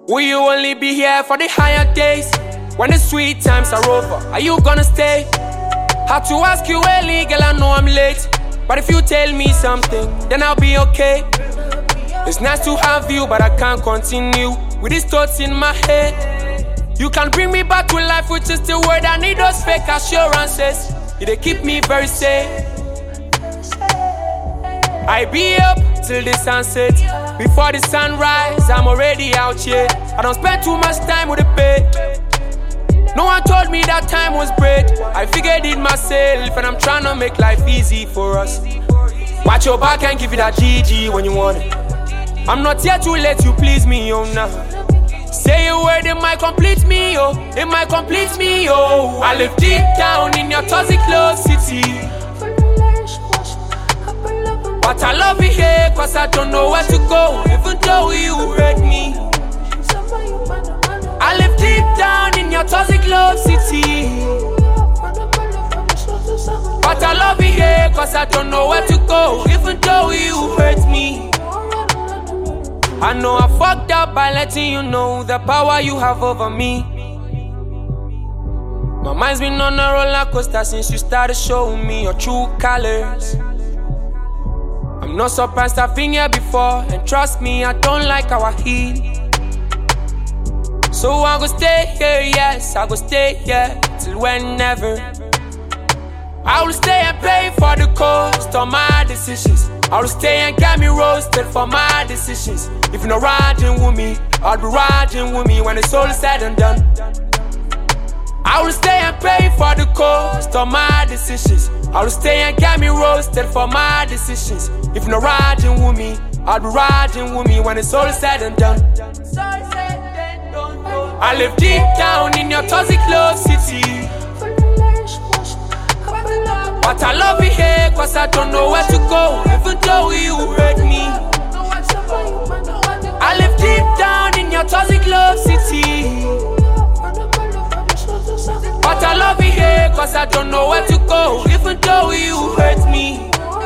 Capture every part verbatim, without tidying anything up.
Will you only be here for the higher days? When the sweet times are over, are you gonna stay? Had to ask you early, girl, I know I'm late. But if you tell me something, then I'll be okay. It's nice to have you, but I can't continue with these thoughts in my head. You can bring me back to life, which is the word I need. Those fake assurances, they keep me very safe. I be up till the sunset. Before the sunrise, I'm already out here. I don't spend too much time with the bed. No one told me that time was bread. I figured it myself, and I'm trying to make life easy for us. Watch your back and give it that G G when you want it. I'm not here to let you please me, oh nah. Say a word, it might complete me, oh. It might complete me, oh. I live deep down in your toxic love city. But I love you here, cause I don't know where to go, even though you hurt me. I live deep down in your toxic love city. But I love you here, cause I don't know where to go, even though you hurt me. I know I fucked up by letting you know the power you have over me. My mind's been on a roller coaster since you started showing me your true colors. I'm not surprised I've been here before, and trust me, I don't like how I heal. So I go stay here, yes, I go stay here till whenever. I will stay and pay for the cost of my decisions. I will stay and get me roasted for my decisions. If you're not riding with me, I'll be riding with me when it's all said and done. I will stay and pay for the cost of my decisions. I will stay and get me roasted for my decisions. If you're not riding with me, I'll be riding with me when it's all said and done. I live deep down in your toxic love city. But I love you here, cause I don't know where to go, even though you hurt me. I live deep down in your toxic love city. But I love you here, cause I don't know where to go, even though you hurt me.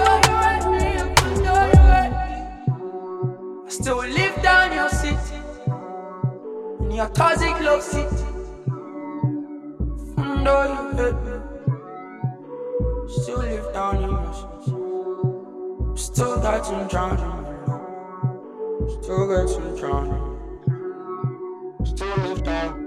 I still live down your city, in your toxic love city. Even though you hurt me, still live down in your city. Still got you drowning. Still got you drowning. Still live down.